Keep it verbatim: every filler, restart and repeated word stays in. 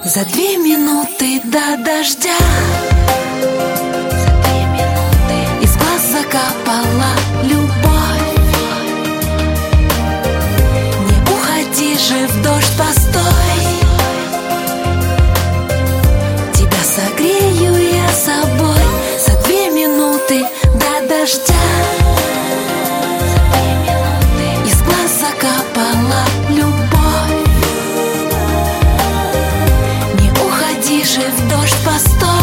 За две минуты до дождя из глаз закапала любовь. Не уходи же в дождь, постой, тебя согрею я собой. За две минуты до дождя из глаз закапала любовь. Не уходи же в дождь, постой.